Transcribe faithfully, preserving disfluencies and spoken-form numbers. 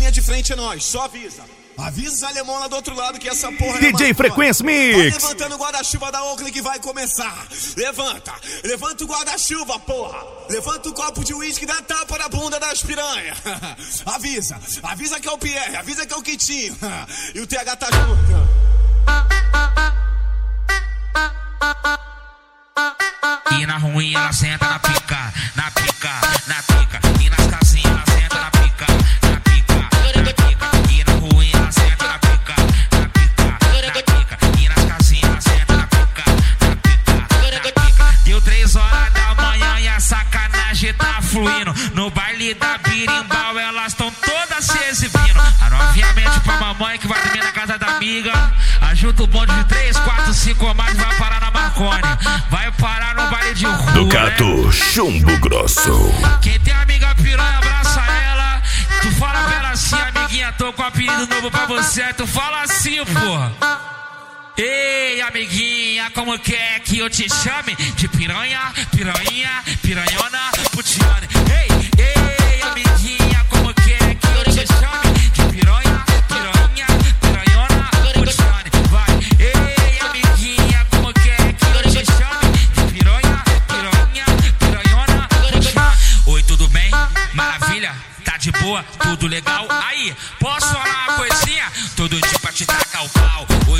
linha de frente é nós, só avisa. Avisa os alemão lá do outro lado que essa porra D J é Frequência Mix. Vai levantando o guarda-chuva da Oakley que vai começar. Levanta, levanta o guarda-chuva, porra. Levanta o copo de uísque e dá tapa na bunda das piranha. Avisa, avisa que é o Pierre, avisa que é o Quitinho. E o T H tá junto. E na ruim ela senta na pica, na pica, na pica. E nas casinhas ela senta na pica, na pica, na pica. E na ruim ela senta na pica, na pica, na pica. E nas casinhas ela senta na pica, na pica, na pica. Deu três horas da manhã e a sacanagem tá fluindo. No baile da birimbau elas tão todas se exibindo. A novinha mente pra mamãe que vai dormir na casa da amiga. Ajunta o bonde de três, quatro, cinco ou mais, vai parar na Marconi. Vai parar no baile de rua, Ducato, né? Chumbo Grosso. Quem tem amiga piranha, abraça ela. Tu fala pra ela assim, amiguinha, tô com um apelido novo pra você. Tu fala assim, porra. Ei, amiguinha, como quer que eu te chame? De piranha, piranha, piranhona, putiane. Ei, ei, amiguinha, como quer que eu te chame? De piranha, piranha, piranhona, putiane. Vai, ei, amiguinha, como quer que eu te chame? De piranha, piranha, piranhona, putiane. Oi, tudo bem? Maravilha? Tá de boa? Tudo legal? Aí, posso falar uma coisinha? Todo dia pra te tacar o pau. Oi,